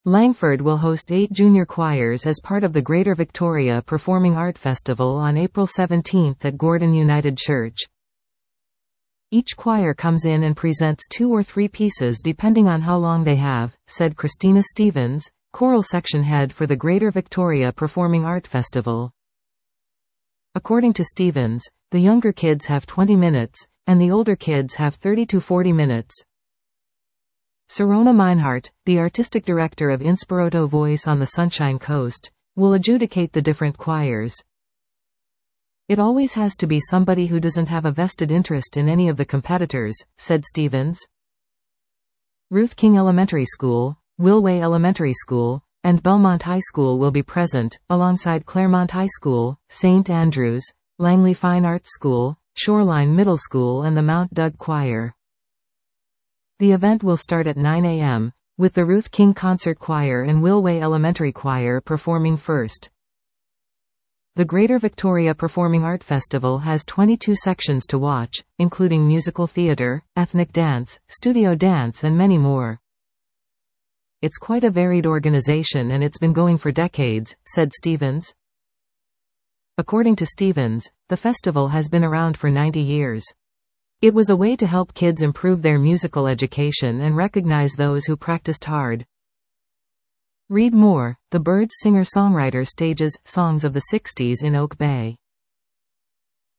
Langford will host 8 junior choirs as part of the Greater Victoria Performing Art Festival on April 17 at Gordon United Church. Each choir comes in and presents 2 or 3 pieces depending on how long they have, said Christina Stevens, choral section head for the Greater Victoria Performing Art Festival. According to Stevens, the younger kids have 20 minutes, and the older kids have 30 to 40 minutes. Serona Meinhardt, the artistic director of Inspiroto Voice on the Sunshine Coast, will adjudicate the different choirs. It always has to be somebody who doesn't have a vested interest in any of the competitors, said Stevens. Ruth King Elementary School, Willway Elementary School, and Belmont High School will be present, alongside Claremont High School, St. Andrews, Langley Fine Arts School, Shoreline Middle School and the Mount Doug Choir. The event will start at 9 a.m., with the Ruth King Concert Choir and Willway Elementary Choir performing first. The Greater Victoria Performing Art Festival has 22 sections to watch, including musical theatre, ethnic dance, studio dance and many more. It's quite a varied organization and it's been going for decades, said Stevens. According to Stevens, the festival has been around for 90 years. It was a way to help kids improve their musical education and recognize those who practiced hard. Read more. The Byrds singer-songwriter stages Songs of the 60s in Oak Bay.